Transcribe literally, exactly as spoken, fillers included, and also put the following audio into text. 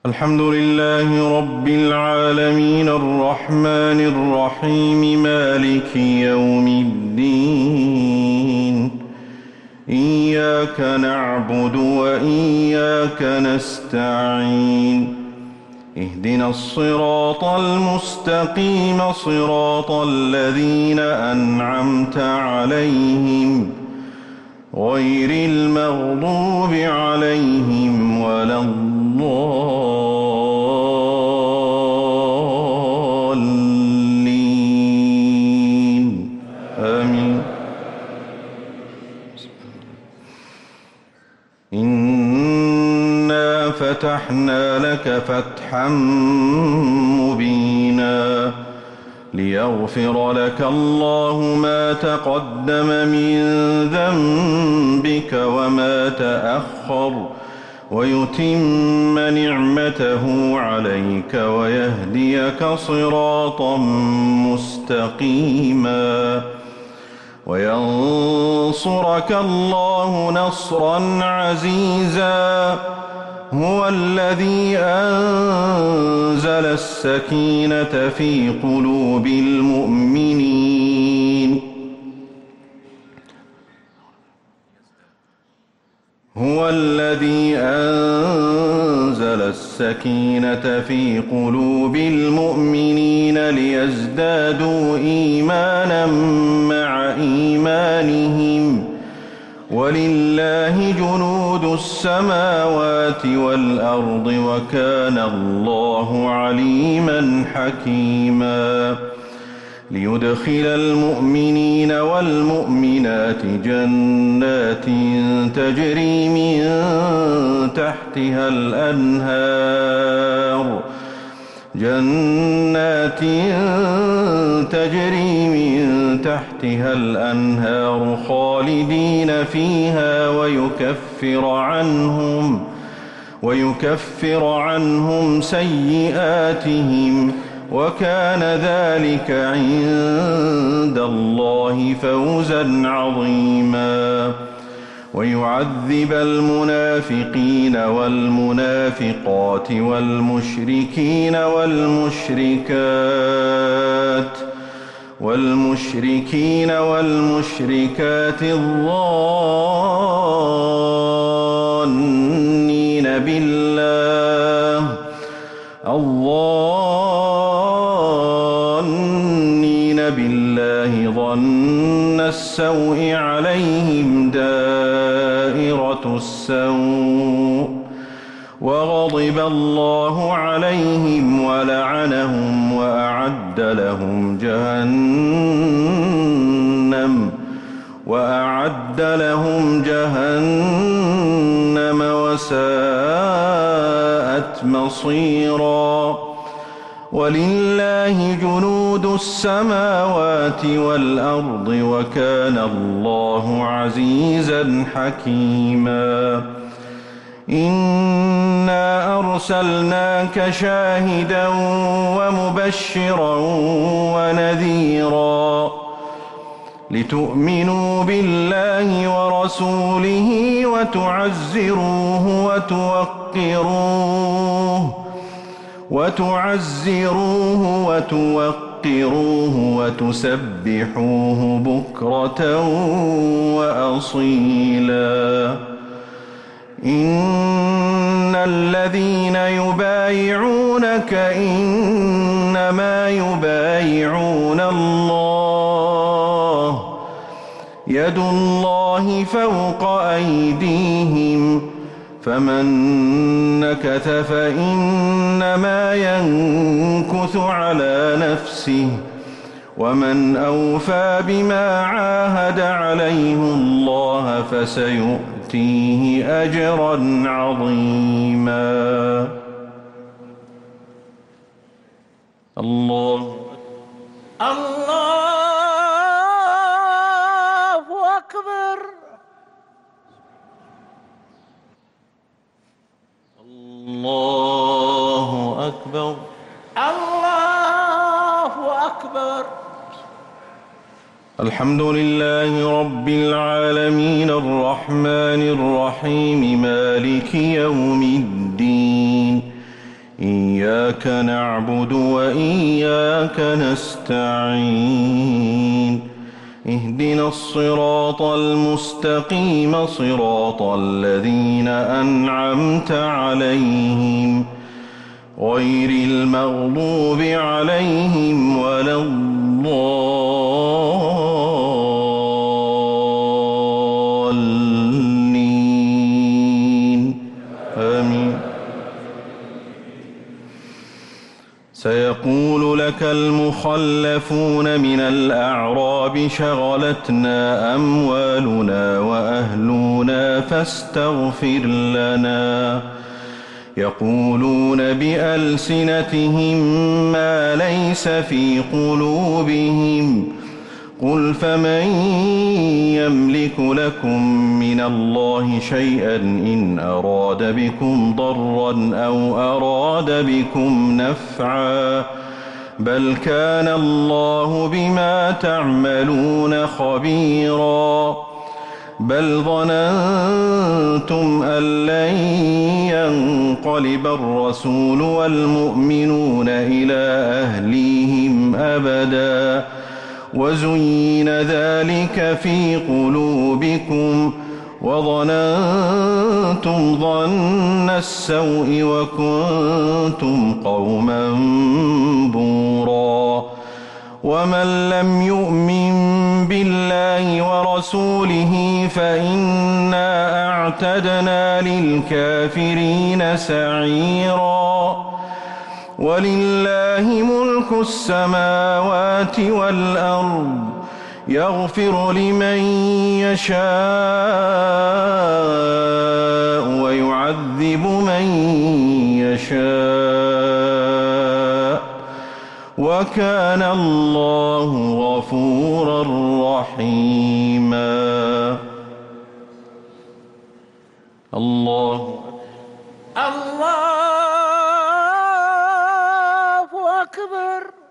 الحمد لله رب العالمين الرحمن الرحيم مالك يوم الدين إياك نعبد وإياك نستعين اهدنا الصراط المستقيم صراط الذين أنعمت عليهم غير المغضوب عليهم ولا الضالين آمين. إنا فتحنا لك فتحا مبينا ليغفر لك الله ما تقدم من ذنبك وما تأخر ويتم نعمته عليك ويهديك صراطا مستقيما وينصرك الله نصرا عزيزا هو الذي أنزل السكينة في قلوب المؤمنين هو الذي أنزل السكينة في قلوب المؤمنين ليزدادوا إيمانا مع إيمانهم ولله جنود السماوات والأرض وكان الله عليما حكيما ليدخل المؤمنين والمؤمنات جنات تجري من تحتها الأنهار جنات تجري من تحتها الأنهار خالدين فيها ويكفر عنهم ويكفر عنهم سيئاتهم وكان ذلك عند الله فوزا عظيما ويعذب المنافقين والمنافقات والمشركين والمشركات والمشركين والمشركات الظانين بالله الظانين بالله ظن السوء عليهم دائرة السوء وغضب الله عليهم ولعنهم وأعد لهم جهنم وأعد لهم جهنم وساءت مصيرا ولله جنود السماوات والأرض وكان الله عزيزا حكيما إنا أرسلناك شاهدا ومبشرا ونذيرا لتؤمنوا بالله ورسوله وتعزروه وتوقروه وتعزروه وتوقروه وتسبحوه بكرة وأصيلا إن الذين يبايعونك إنما يبايعون الله يد الله فوق أيديهم فمن نكث فإنما ينكث على نفسه ومن أوفى بما عاهد عليه الله فسيؤتيه أجرا عظيما. الله الله أكبر. الله أكبر. الله أكبر. الحمد لله رب العالمين الرحمن الرحيم مالك يوم الدين إياك نعبد وإياك نستعين اهدنا الصراط المستقيم صراط الذين أنعمت عليهم غير المغضوب عليهم ولا الضالين آمين. سيقول لك المخلفون من الأعراب شغلتنا أموالنا وأهلنا فاستغفر لنا يقولون بألسنتهم ما ليس في قلوبهم قل فمن يملك لكم من الله شيئا إن أراد بكم ضرا أو أراد بكم نفعا بل كان الله بما تعملون خبيرا بل ظننتم أن لن ينقلب الرسول والمؤمنون إلى أهليهم أبدا وزين ذلك في قلوبكم وظننتم ظن السوء وكنتم قوما بورا ومن لم يؤمن بالله ورسوله فإنا أعتدنا للكافرين سعيرا ولله ملك السماوات والأرض يغفر لمن يشاء ويعذب من يشاء وكان الله غفورا رحيما. الله الله أكبر.